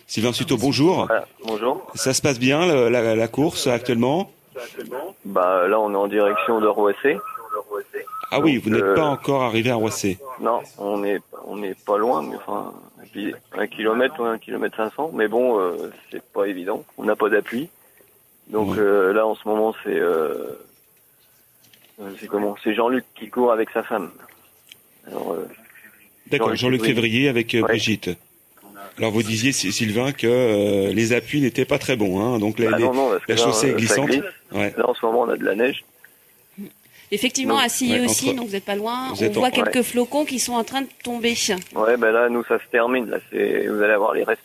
Sylvain Suto, bonjour. Voilà, bonjour. Ça se passe bien la course actuellement? Bah là on est en direction de Roissy. Ah oui, donc, vous n'êtes pas encore arrivé à Roissy. Non, on est pas loin, mais enfin, et puis 1 kilomètre ou 1 kilomètre 500, mais bon, c'est pas évident. On n'a pas d'appui. Donc Ouais. là en ce moment c'est Jean-Luc qui court avec sa femme. Alors, D'accord, Jean-Luc Février avec Ouais. Brigitte. Alors vous disiez, Sylvain, que les appuis n'étaient pas très bons, hein, donc non, parce que la là, chaussée est ça glissante. glisse. Ouais. Là en ce moment on a de la neige. Effectivement, Donc, à Sillé ouais, aussi, entre- donc vous n'êtes pas loin. Vous On êtes voit en- quelques ouais. flocons qui sont en train de tomber. Ouais, ben là nous ça se termine. Là, vous allez avoir les restes.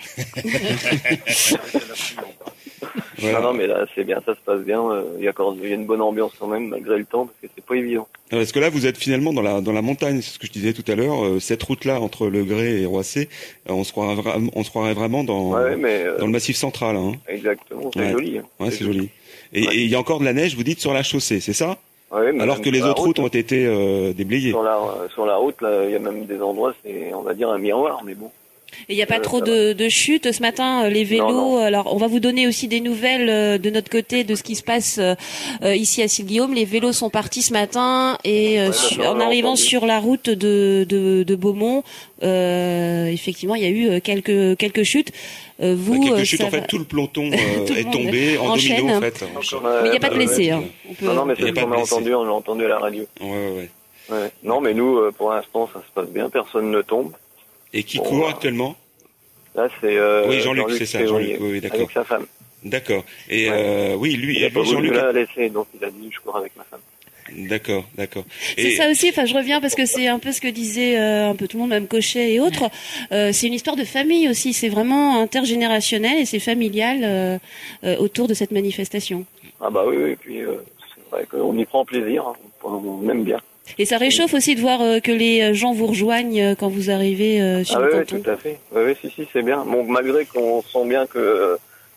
Voilà. Non, mais là, c'est bien, ça se passe bien. Il y a une bonne ambiance quand même, malgré le temps, parce que c'est pas évident. Parce que là, vous êtes finalement dans la montagne, c'est ce que je disais tout à l'heure. Cette route-là entre Le Grès et Roissy, on se croirait vraiment dans Mais le massif central. Hein. exactement, c'est Ouais. joli. Hein. Ouais, c'est joli. Et il y a encore de la neige, vous dites, sur la chaussée, c'est ça? Ouais, mais Alors même que les sur la autres routes ont été déblayées. sur la route, là, il y a même des endroits, c'est, on va dire, un miroir, mais bon. Et il n'y a pas trop ça de chutes ce matin, les vélos. Non. Alors, on va vous donner aussi des nouvelles de notre côté de ce qui se passe ici à Sille-Guillaume. Les vélos sont partis ce matin et en arrivant sur la route de Beaumont, effectivement, il y a eu quelques chutes. Quelques chutes, ça en fait, va- tout le peloton Tout le est monde tombé en enchaîne. domino, en fait. Mais il n'y a pas de blessés. Hein. Non, mais Il y a c'est ce pas de qu'on a blessés. entendu, on l'a entendu à la radio. Ouais. Ouais. Non, mais nous, pour l'instant, ça se passe bien, personne ne tombe. Et qui Bon, court actuellement? Là, c'est Oui, Jean-Luc, c'est ça, Février, Jean-Luc, oui, d'accord. avec sa femme. D'accord. Et Ouais. oui, lui, Il a pas voulu Jean-Luc. la laisser, donc il a dit, je cours avec ma femme. D'accord. C'est Et ça aussi, enfin je reviens parce que c'est un peu ce que disait un peu tout le monde, même Cochet et autres. C'est une histoire de famille aussi, c'est vraiment intergénérationnel et c'est familial autour de cette manifestation. Ah bah oui, puis c'est vrai qu'on y prend plaisir, hein. On aime bien. Et ça réchauffe aussi de voir que les gens vous rejoignent quand vous arrivez sur Ah le oui, canton. tout à fait. Oui, si, c'est bien. Bon, malgré qu'on sent bien que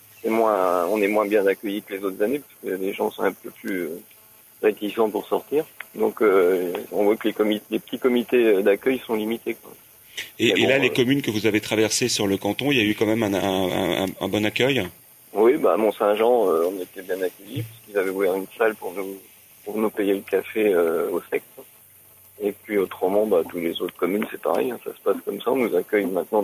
on est moins bien accueillis que les autres années, parce que les gens sont un peu plus réticents pour sortir. Donc on voit que les petits comités d'accueil sont limités, quoi. Et Mais bon, là, les communes que vous avez traversées sur le canton, il y a eu quand même un bon accueil. Oui, bah à Mont-Saint-Jean, on était bien accueillis, parce qu'ils avaient ouvert une salle pour nous payer le café au sec. Et puis autrement, bah tous les autres communes, c'est pareil, hein, ça se passe comme ça. On nous accueille maintenant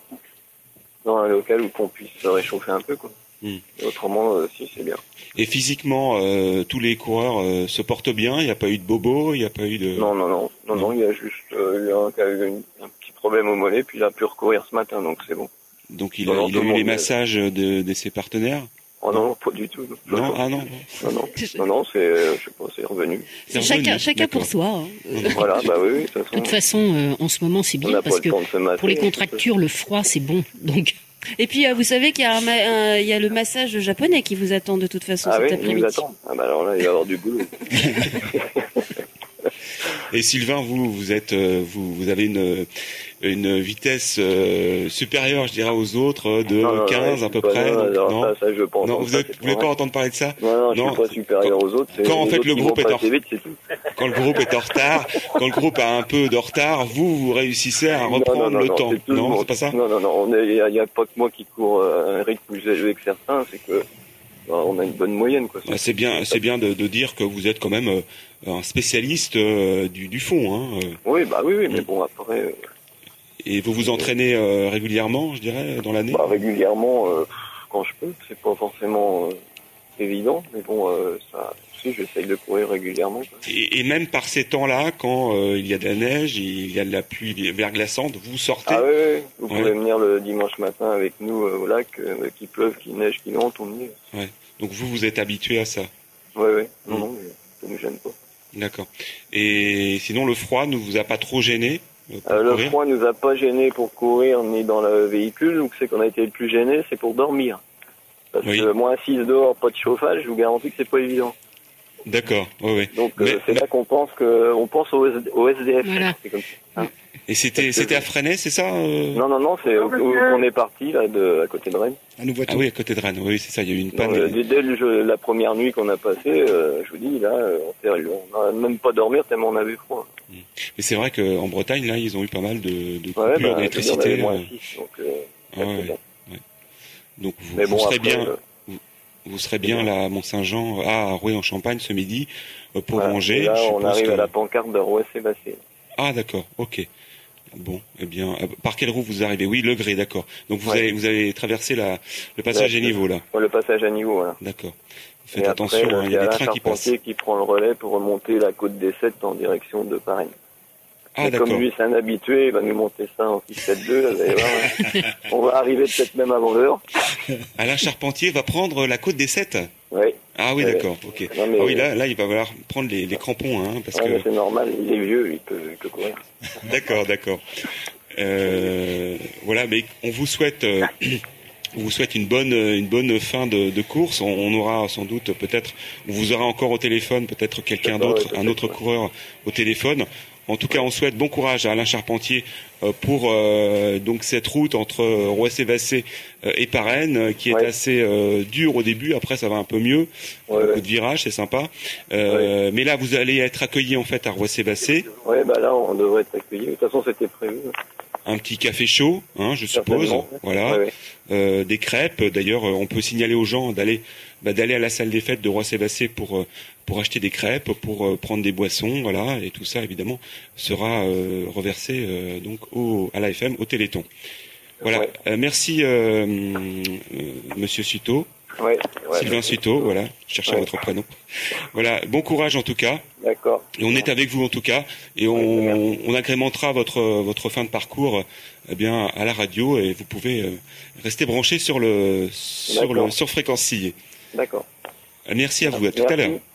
dans un local où qu'on puisse se réchauffer un peu, quoi. Mm. Et autrement, si, c'est bien. Et physiquement, tous les coureurs se portent bien. Il n'y a pas eu de bobo, il n'y a pas eu de. Non, il y a juste eu un qui a eu un petit problème au mollet, puis il a pu recourir ce matin, donc c'est bon. Donc il Non, a tout le eu les monde, massages de ses partenaires. Oh non, pas du tout. Non, ah non. Non, c'est, je sais pas, c'est revenu. C'est Chacun revenu, pour d'accord. soi. Hein. Voilà, bah oui, de De toute façon, en ce moment, c'est on bien n'a pas parce le que temps de se masser. pour les contractures, le froid, c'est bon. Donc, Et puis vous savez qu'il y a il y a le massage japonais qui vous attend de toute façon Ah cet oui, il après-midi. nous attend. Ah bah alors là, il va y avoir du boulot. Et Sylvain, vous êtes, vous avez une vitesse supérieure, je dirais, aux autres de Non, 15 à peu pas- près. non, donc, alors non, ça, je pense. non, vous Ça, ne c'est voulez pas pas vrai. entendre parler de ça. Non, je Non, suis pas supérieur aux autres. quand, en les fait, autres le qui groupe vont est pas en- assez vite, c'est tout. Quand le groupe est en retard, quand le groupe a un peu de retard, vous réussissez à reprendre non, le temps. c'est tout le Non, monde. c'est pas ça. Non, il y a pas que moi qui cours à un rythme plus élevé que certains, c'est que on a une bonne moyenne, quoi. C'est bien de dire que vous êtes quand même un spécialiste du fond. Hein, Oui, mais bon, après, et vous vous entraînez régulièrement, je dirais, dans l'année. régulièrement, quand je peux, c'est pas forcément évident, mais bon, ça, si, j'essaye de courir régulièrement, quoi. Et même par ces temps-là, quand il y a de la neige, il y a de la pluie verglaçante, vous sortez. Ah oui, vous Ouais. pouvez venir le dimanche matin avec nous au lac, qu'il pleuve, qu'il neige, qu'il vente, on y est. Donc vous êtes habitué à ça. Oui, non, mais ça nous gêne pas. D'accord. Et sinon, le froid ne vous a pas trop gêné pour Le courir? froid nous a pas gêné pour courir ni dans le véhicule, donc c'est qu'on a été le plus gêné, c'est pour dormir. Parce Oui. que moins 6 dehors, pas de chauffage, je vous garantis que c'est pas évident. D'accord. Oui. Donc Mais- c'est là qu'on pense au SDF. Voilà. C'est comme ça. Hein. Et c'était à Fresnay, c'est ça Non, c'est où on est parti là, à côté de Rennes. Ah oui, à côté de Rennes. Oui, c'est ça. Il y a eu une panne. Dès la première nuit qu'on a passée, je vous dis là, on n'a même pas dormi tellement on avait froid. Mais c'est vrai qu'en Bretagne, là, ils ont eu pas mal de Ouais, coupures je veux dire, on d'électricité. avait moins 6, donc Ah ouais. c'est bien. Ouais. Donc vous serez bien. Vous serez bien là à Mont-Saint-Jean, à Rouet en Champagne ce midi pour manger. Là, on arrive à la pancarte de Rouet-Sébassé. Ah d'accord, ok. Bon, eh bien, par quelle roue vous arrivez? Oui, le Grès, d'accord. Donc vous allez traverser le passage à niveau là. Le passage à niveau, voilà. D'accord. Faites attention, il y a des trains qui passent. C'est qui prend le relais pour remonter la côte des Sept en direction de Parennes. Ah d'accord. Comme lui c'est un habitué, il va nous monter ça en 6-7-2, là, vous allez voir. On va arriver peut-être même avant l'heure. Alain Charpentier va prendre la côte des Sept? Oui. Ah oui, d'accord, ok. Non, mais, ah oui, là, il va falloir prendre les crampons, hein, parce que... mais c'est normal, il est vieux, il peut courir. D'accord. Voilà, mais on vous souhaite... On vous souhaite une bonne fin de course. On aura sans doute on vous aura encore au téléphone, peut-être quelqu'un d'autre, un autre coureur au téléphone. En tout cas, on souhaite bon courage à Alain Charpentier pour donc cette route entre Rouet-Sébassé et Parennes, qui est assez dure au début. Après, ça va un peu mieux. Beaucoup de virages, c'est sympa. Mais là, vous allez être accueillis en fait à Rouet-Sébassé. Ouais, là, on devrait être accueillis. De toute façon, c'était prévu. Un petit café chaud, hein, je suppose. Voilà. Des crêpes. D'ailleurs, on peut signaler aux gens d'aller à la salle des fêtes de Rouet-Sébassé pour acheter des crêpes, pour prendre des boissons, voilà, et tout ça évidemment sera reversé donc à l'AFM, au Téléthon. Voilà. Merci Monsieur Suto. Sylvain Suto, voilà. Je cherchais votre prénom. Voilà. Bon courage en tout cas. D'accord. Et on est avec vous en tout cas, et on agrémentera votre fin de parcours bien à la radio, et vous pouvez rester branché sur Fréquence Sillé. D'accord. Merci à vous. À tout à l'heure.